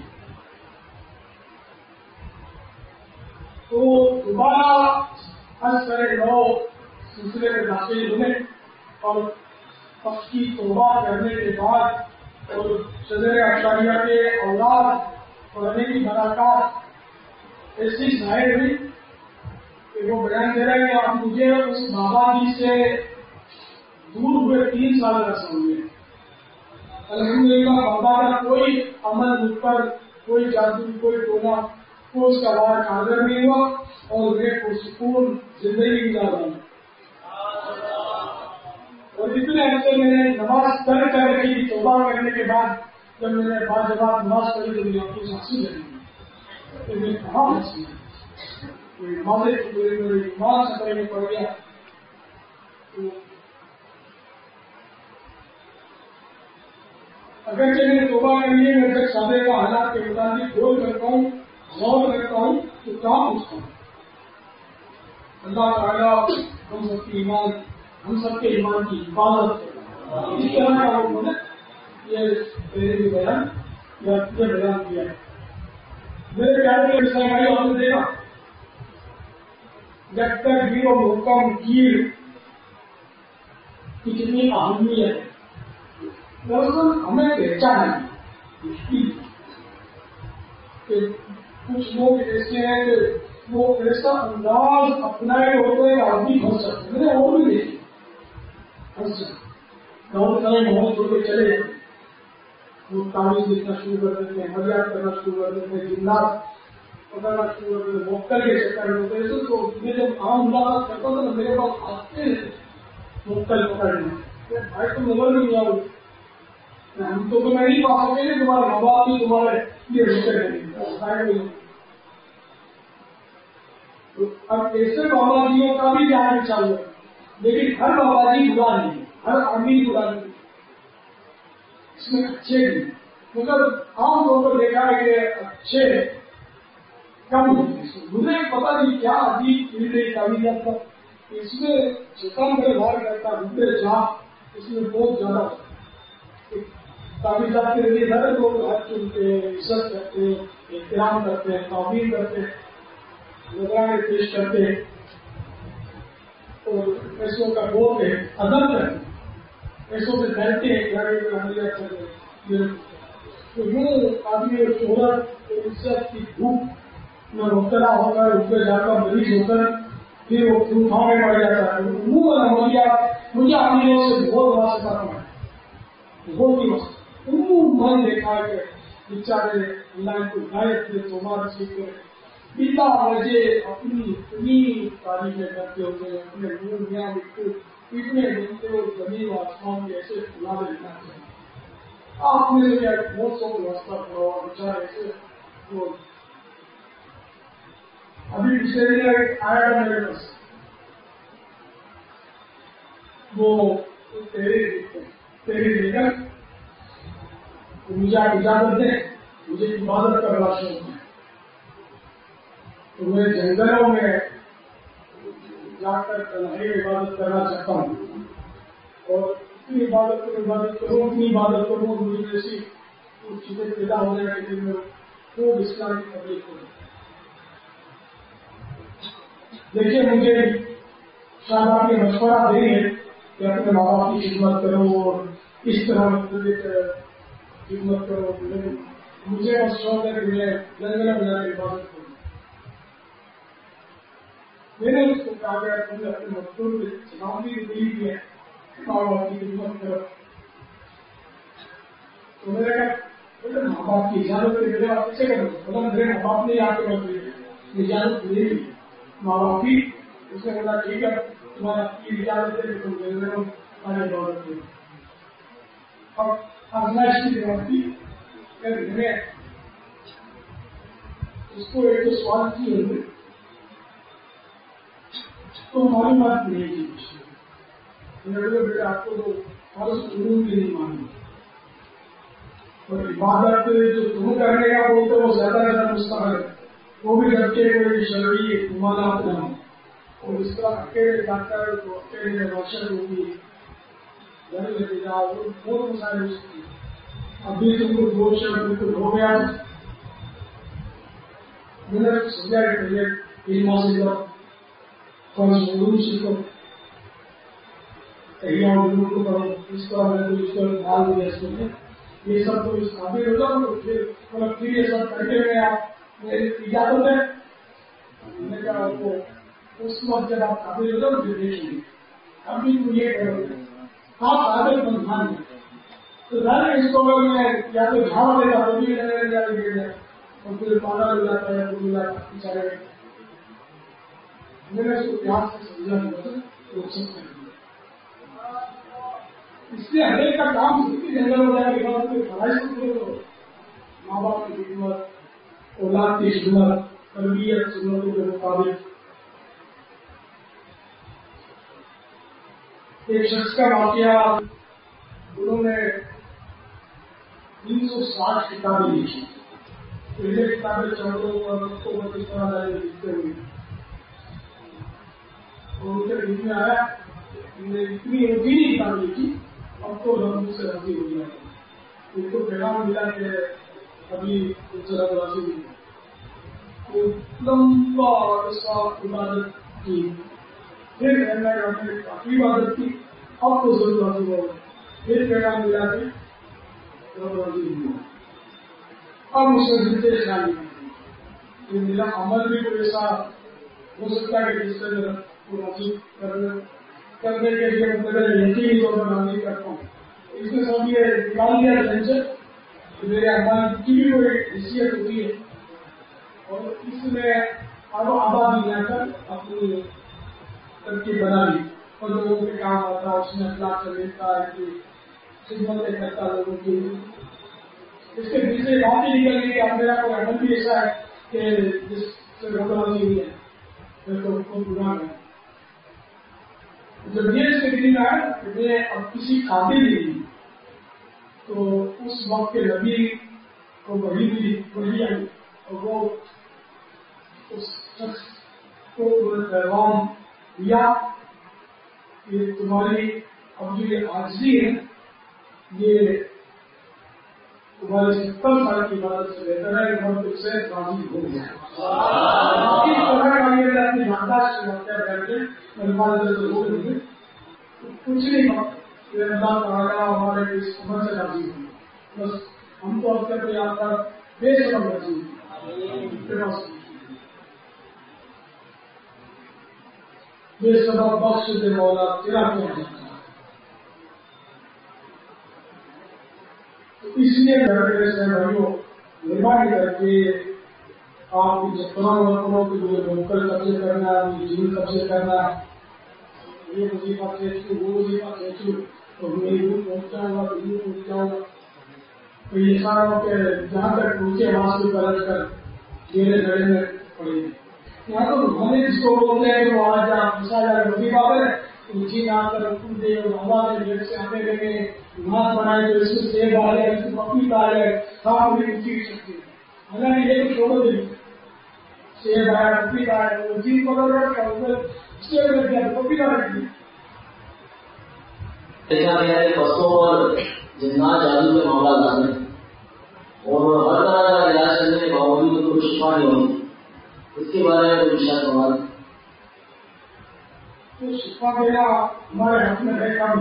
Speaker 1: تو دوبارہ ہر طرح نو سلسلے میں داخل ہونے اور پکی توبہ کرنے کے بعد اور صدر اختاریہ کے اولاد پڑھنے کی ملاقات ایسی ظاہر ہوئی کہ وہ بیان دے رہے کہ اب مجھے اس بابا جی سے دور ہوئے 3 سال عرصہ ہوئے، الحمدللہ بابا کا کوئی عمل مجھ پر، کوئی جادو، کوئی ٹونا، کوئی اس کا وار کارگر نہیں ہوا اور میں پرسکون زندگی گزار رہا ہوں، اور اتنے اچھے میں نے نماز پڑھ کر رکھی توبہ کرنے کے بعد جب میں نے بعض جب نماز پڑھی تو میری آنکھوں سے ہنسی لگی تو میں کہاں ہنسی میری نماز سفر میں پڑ گیا. اگرچہ میں نے توبہ کر لی میں جب سادے کا حالات کے مطابق غور کرتا ہوں غور کرتا ہوں تو کہاں پوچھتا ہوں. اللہ تعالیٰ ہم سب کے ایمان کی حفاظت اس طرح کا لوگوں نے یہ بیان کیا ہے. میرے پیارے کے وشے بھائی آپ نے دیکھا جب تک بھی وہ محکم گیر کی کتنی اہمیت ہے. دراصل ہمیں پہچان ہے کہ کچھ لوگ ایسے ہیں کہ وہ ایسا انداز اپنائے ہوتے ہیں آدمی بن سکتے. میں نے اور بھی دیکھی بن سکتے گاؤں سارے محمد چھوڑ کے چلے جاتے وہ تعلیم لکھنا شروع کر دیتے ہیں مریاد کرنا شروع کر دیتے ہیں جملات پکڑنا شروع کر دیتے ہیں موکل کے چکر ہوتے ہیں. تو میں جب عام ملاقات کرتا تھا میرے پاس آتے ہیں موکل پکڑنے بھائی تم نظر نہیں آؤ ہم تو تمہیں نہیں پا سکیں گے تمہارے ماں باپ بھی تمہارے یہ رشتے رہیں. اب ایسے بابا جیوں کا بھی جانا چاہیے لیکن ہر بابا جی برا نہیں ہر آدمی برا نہیں اس میں اچھے بھی مگر عام طور پر دیکھا ہے کہ اچھے کم مجھے پتا نہیں کیا عجیب چیز ہے تعلیمات کا اس میں جتنا ویوہار کرتا روپے جا اس میں بہت زیادہ تعلیمات کے لیے ہر لوگ ہاتھ چنتے ہیں عزت کرتے ہیں احترام کرتے ہیں تعمیر کرتے ہیں نظرانے پیش کرتے ہیں اور پیسوں کا بوجھ ہے ادب کرتے پیسوں سے ڈرتے ہیں گاڑی میں عملیات کر رہے تو یہ آدمی اور شہرت اور عزت کی بھوک میں مبتلا ہو کر روپے جا کر مریض ہو کر پھر وہ طوفان میں پڑ جاتا ہے. وہ عملیات مجھے عملیوں سے بہت واسطہ پڑا ہے بہت ہی واسطہ میں نے دیکھا کہ بیچارے اللہ کو ہدایت دے توبہ نصیب کرے بلا وجہ اپنی اتنی تعریفیں کرتے ہوتے ہیں اپنے منہ میاں بالکل اتنے بنتے اور زمین و آسمان کے ایسے کھلا دینا چاہیے. آپ نے کیا بہت سو واسطہ پڑا بیچارے ایسے ابھی پچھلے دن آیا تھا میرے پاس وہ تیری لیکن مجھے آپ اجازت دیں مجھے عبادت کا بڑا شوق ہے تو میں جنگلوں میں جا کر تنہائی عبادت کرنا چاہتا ہوں اور اتنی عبادت کروں اتنی عبادت کروں مجھے ایسی کچھ چیزیں پیدا ہو جائے کہ میں خوب اسلام کی تبلیغ کروں. دیکھیے مجھے شاید آپ یہ مشورہ دیں گے کہ اپنے ماں باپ کی خدمت کرو اور اس طرح خدمت کرو. مجھے بس شوق ہے کہ میں جنگل میں جا کے عبادت کروں. میں نے اس کو کہا گیا تم نے اپنے مزدور کی سلامتی دی ہے ماں باپ کی خدمت کرو. تو میں نے کہا ماں باپ کی اجازت کے میرے آپ کیسے کرو مطلب میرے ماں باپ نے آپ کے اجازت دے دی ماں باپ کی. اس نے بولا ٹھیک ہے تمہارا کی اجازت ہے کہ تم جنگلوں میں عبادت کرو. اب آزمائش کی جوابی میں اس کو ایک تو سوال کی ہوئی تو معلومات نہیں کی بیٹا آپ کو تو فرض علوم بھی نہیں مانی اور عبادت جو تم کرنے کا بولتے وہ زیادہ زیادہ مستقل وہ بھی بچے کوئی شرعی ممانعت نہ ہو اور اس طرح اکیلے ڈاکٹر تو اکیلے روشن ہوگی گھر لے کے جاؤ بہت مسائل ہو سکتی. ابھی تم کو دو شہر بالکل ہو گیا میں نے سمجھا کہ علم سے جاؤ فرض علوم سیکھو علوم کو کرو اس طرح میں اس کو ڈال دیا اس کو یہ سب تو اس قابل ہو جاؤ پھر یہ سب کر کے میں آپ میری اجازت ہے میں نے کہا آپ کو اس وقت جب آپ قابل ہو جاؤ پھر دیکھیں گے ابھی تو یہ کرو گے آپ قابل بندھان ہے تو ظاہر اس کو میں یا تو جھاڑ دیتا تو بھی اور پھر پانا مل جاتا ہے تو ملا بچارے میں نے اس کو پیار سے سمجھا روک سکتا ہے. اس لیے ہر ایک کا کام اتنی جنگل ہو جائے کے بعد فرائض کو پورے کرو. ماں باپ کی خدمت، اولاد کی خدمت، تربیت سنتوں کے مطابق. ایک شخص کا واقعہ، انہوں نے 360 کتابیں لکھی. پہلے کتابیں چڑھوں اور رقصوں کو کس طرح جائے لکھتے ہوئے، اور ان کے دل میں آیا اتنی یقینی کتابیں لکھی، اب تو رب سے راضی ہو گیا. ان کو پیغام ملا کہ ابھی ان سے رب راضی نہیں. لمبا عرصہ عبادت کی، پھر کافی عبادت کی، اب تو ضرور راضی ہو. پھر پیغام ملا کہ رب راضی نہیں ہوا. اب مجھے دلتے خیال کہ میرا عمل بھی کوئی ایسا ہو سکتا ہے کہ جس سے میرا راضی کرنے کے لیے مطلب یقینی طور پر راضی کرتا ہوں. اس نے سب یہ نکال دیا ٹینشن کہ میرے عمل کی بھی کوئی حیثیت ہوتی ہے، اور اس میں اب آبادی لے کر اپنی ترکیب بنا لی اور لوگوں کے کام آتا، اس میں اخلاق سے لیتا ہے کہ خدمتیں کرتا لوگوں کی. اس کے پیچھے بات ہی نکل گئی کہ اب میرا کوئی عمل بھی ایسا ہے کہ جس سے رب راضی ہوئی ہے، پھر تو خود گناہ ہے. جب یہ اس کے دل میں آیا کہ میں اب کسی قابل نہیں، تو اس وقت کے نبی کو وحی آئی اور وہ اس شخص کو پیغام دیا کہ تمہاری اب جو یہ عاجزی ہے یہ تمہاری 70 سال کی عبادت سے بہتر ہے کہ ہم تم سے راضی ہو گیا. اس طرح کا یہ اپنی یادداشت سے واقعہ کر کے کچھ نہیں کہ اللہ تعالیٰ ہمارے اس عمر سے راضی ہوئی، بس ہم تو اب تک یاد کر بے سبب راضی ہوئی. بے سبب بخش دے مولا تیرا کیا ہے. اس لیے میرے سے بھائیوں مہربانی کر کے آپ کی تمام رقموں کے لیے لوکل قبضے کرنا ہے، جیل قبضے کرنا ہے، یہ وظیفہ کھینچوں وہ وظیفہ کھینچوں تو میں دور پہنچاؤں گا تو دور پہنچ جاؤں گا. تو یہ سارا کہ جہاں تک پہنچے وہاں سے پلٹ کر میرے گھڑے میں پڑے گی. یہاں تو ہمیں جس کو بولتے ہیں کہ وہ آج آپ مثال وظیفہ کریں تو جی آ کر رکھوں دے اور ہوا کے جیل سے آنے لگے نماز بنائے تو اس میں سیب آ جائے، اس میں پپی آ جائے، کام بھی اونچی سکتی ہے. حالانکہ یہ تو چھوڑو دے سیب آیا پپی آیا وہ چیز پکڑ رکھا اسے رکھ دیا پپی کا رکھ دیا.
Speaker 2: بسوں اور جنات جادو کے معاملات آتے ہیں اور ہر طرح کا علاج کرنے کے باوجود ان کو شفا نہیں ہوتی. اس کے بارے میں کوئی شاید سوال
Speaker 1: تو شفا دینا ہمارے ہاتھ میں ہے کام.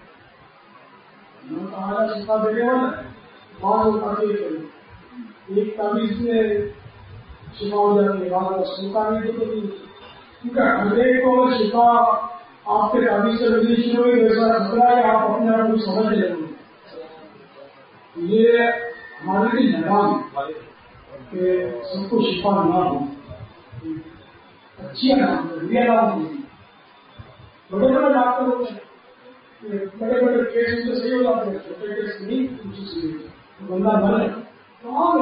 Speaker 1: شفا دینے والا ہے بعض ایک تعویذ میں شفا ہو جاتی ہے، بعض رسم تعویذ تو نہیں، کیونکہ ہر ایک کو اگر شفا آپ کے تعویذ سے ملنی شروع ہوئی ویسا خطرہ ہے آپ اپنے آپ کو سمجھ لیں گے. یہ ہمارے لیے نظام ہے کہ سب کو شفا نہ ہو، اچھی نام ہوتی. بڑے بڑے ڈاکٹر ہوتے ہیں، بڑے بڑے کیس تو صحیح ہو جاتے ہیں، چھوٹے کیس نہیں کچھ صحیح بندہ بنے کہاں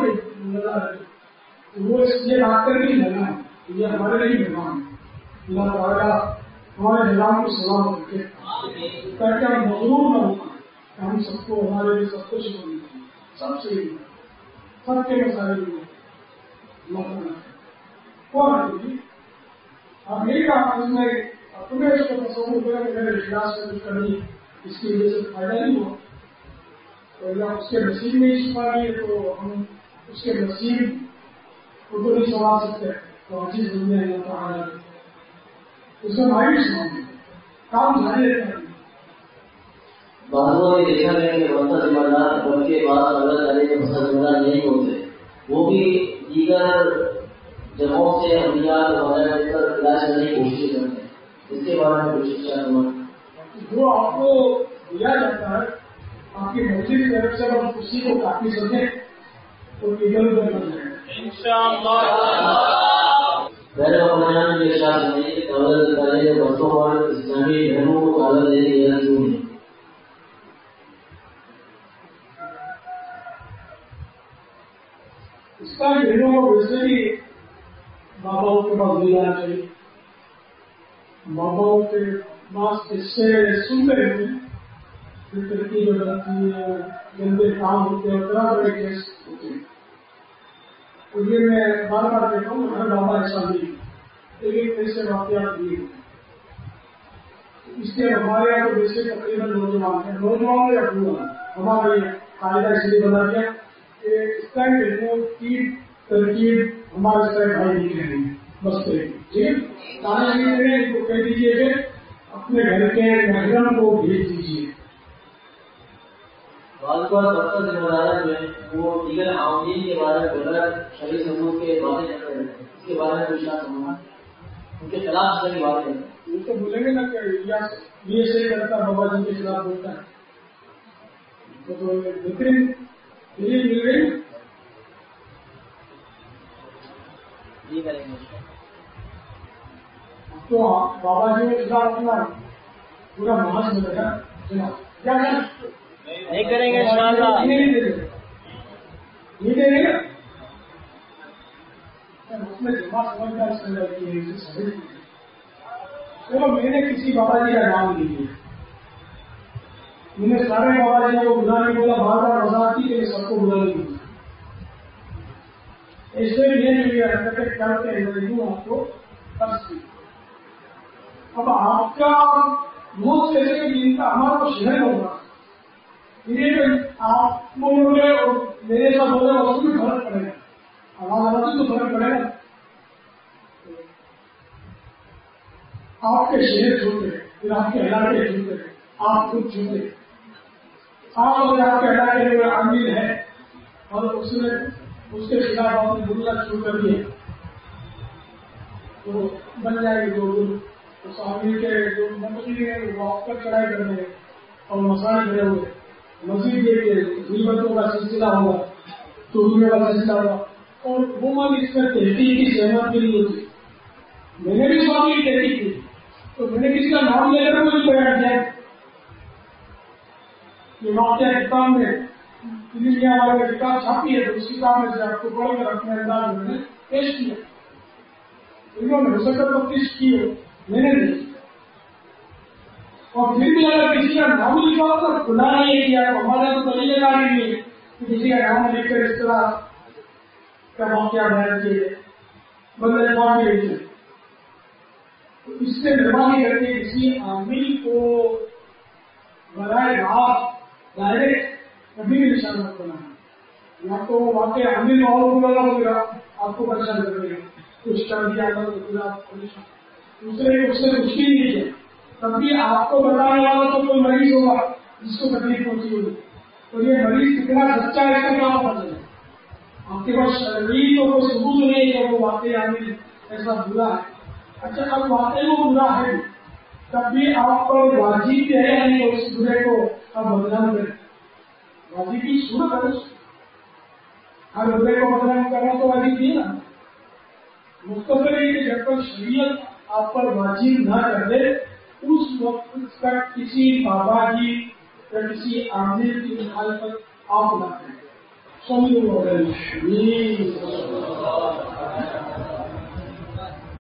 Speaker 1: وہ اس لیے ڈاکٹر بھی لینا ہے، یہ ہمارے لیے نظام ہے. اللہ تعالیٰ ہمارے نظام کو سلام رکھے تاکہ ہم مغرور نہ ہو کہ ہم سب کو ہمارے لیے سب کچھ بنے سب سے سب کے مسائل میں اللہ تعالیٰ کون ہے. آپ نہیں کہا اس میں تمہیں اس کو تصور کریں کہ میرے اخلاص سے کچھ کرنی اس کی وجہ سے فائدہ نہیں ہوا، تو اللہ اس کے نصیب میں ہی چھپا نہیں ہے تو ہم اس کے نصیب کو تو نہیں سنبھال سکتے. تو اچھی دنیا اللہ تعالیٰ اس میں مایوس نہ ہوں کام جاری رہتا ہے.
Speaker 2: بعضوں نے دیکھا ہے کہ وسط ذمہ دار بلکہ بعض اللہ تعالیٰ کے وسط ذمہ دار نہیں ہوتے، وہ بھی دیگر جگہوں سے احتیاط وغیرہ کر علاج کرنے کی کوشش کرتے ہیں. اس کے بارے میں کوشش
Speaker 1: جو آپ کو دیا جاتا ہے آپ کی مرضی کی طرف سے اگر اسی کو کافی سمجھیں تو ادھر ادھر بن جائے گا انشاءاللہ.
Speaker 2: پہلے وقت یہ اشارہ نہیں کہ دولت کرے بسوں اور اسلامی بہنوں کو قابل دینے کی کیوں نہیں.
Speaker 1: کا بہنوں کو ویسے بھی باباؤں کے پاس نہیں جانا چاہیے. باباؤں کے پاس قصے سنتے رہتے ہیں، ترقی جو رہتی ہے، گندے کام ہوتے ہیں، طرح طرح کے کیس ہوتے ہیں. تو یہ میں بار بار کہتا ہوں ہمارے بابا ایسا نہیں، لیکن ایسے واقعات نہیں ہوتے. اس لیے ہمارے یہاں تو ویسے تقریباً نوجوان ہیں، نوجوان یا بوڑھا ہمارا یہ قاعدہ اس لیے بنا دیا کہ اس ٹائم بہنوں کی ترکیب ہمارے ساتھ بھائی نہیں کہہ رہی ہے، بس ٹھیک تعلیم کو کہہ دیجیے کہ اپنے گھر کے محرم کو بھیج دیجیے.
Speaker 2: بعض بار دفتر ذمہ دار جو ہے وہ دیگر عوامین کے بارے میں بولا شریف سموہ کے باتیں کرتے ہیں، اس کے بارے میں کوئی شاید سمجھنا ان کے خلاف سے بات ہے.
Speaker 1: یہ تو بولیں گے نا کہ یہ سے کرتا بابا جی کے خلاف بولتا ہے، تو بہترین یہ مل گئی
Speaker 2: یہ کریں گے.
Speaker 1: تو بابا جی کے خلاف اپنا پورا ماس ملے گا کیا
Speaker 2: نہیں کریں گے انشاءاللہ.
Speaker 1: نہیں دیں گے نا اس میں جمع سمجھدار چلو میں نے کسی بابا جی کا نام نہیں لیا، میں نے سارے بابا جی کو بلا نہیں بولا، بار بار وضاحت کی کہ سب کو بلا نہیں بولا. اس میں یہ نہیں کرتے ہیں آپ کو فرض. اب آپ کا موت کیسے دین کا ہمارا تو شہر ہوگا، آپ بولو گے اور میرے ساتھ بولے اس میں فرق پڑے گا، ہمارا تو فرق پڑے گا. آپ کے شہر چھوٹے، پھر آپ کے علاقے چھوٹے، آپ خود چھوٹے. آپ اگر آپ کے علاقے میں عامل ہے اور اس نے اس کے خلاف آپ نے بولنا شروع کر دیا تو بن جائے گی دو دن. اس عامل کے جو منتری ہیں وہ آپ پر چڑھائی کر دیں اور مسائل کھڑے ہوئے. مزید یہ کہ غیبتوں کا سلسلہ ہوگا، چوریوں کا سلسلہ ہوگا، اور وہ من اس میں تحقیق کی سہمت بھی نہیں ہوتی. میں نے بھی سوال کی تحقیق کی تو میں نے کسی کا نام لے کر مجھے بیان کیا یہ واقعہ کتاب میں انڈیا والے نے کتاب چھاپی ہے تو اس کتاب میں سے آپ کو پڑھ کر اپنے انداز میں پیش کیا. انہوں نے ہو سکتا تفتیش کی ہو، میں نے نہیں. اور پھر بھی اگر کسی کا نام لکھا ہو تو کھلا نہیں کیا ہمارے تو طریقے کار ہی نہیں ہے کہ کسی کا نام لکھ کر اس طرح کا واقعہ بیان کیے بندے کون بھی نہیں. اس سے مہربانی کر کے کسی عامل کو براہ راست ڈائریکٹ کبھی بھی نشان مت بنانا. یا تو واقع عامل اور بولا ہوگا آپ کو پریشان کر دے گا، کچھ کر دیا تو پھر آپ پریشان. دوسرے اس سے کچھ بھی نہیں ہے، تب بھی آپ کو بتانے والا تو کوئی مریض ہوگا جس کو تکلیف پہنچی ہوگی. تو یہ مریض کتنا سچا ہے اس کا کیا پتا چلے. آپ کے پاس شرعی تو کوئی ثبوت نہیں ہے کہ وہ واقعی عامل ایسا برا ہے. اچھا اب واقعی وہ برا ہے تب بھی آپ پر واجب ہے نہیں اس برے کو اب بدنام کریں. واجب کی صورت ہے ہر برے کو بدنام کرنا تو واجب نہیں نا. مختصر ہے کہ جب تک شریعت آپ پر واجب نہ کر دے اس وقت تک کسی بابا جی یا کسی عامل کی مخالفت آپ نہ کریں. سمجھو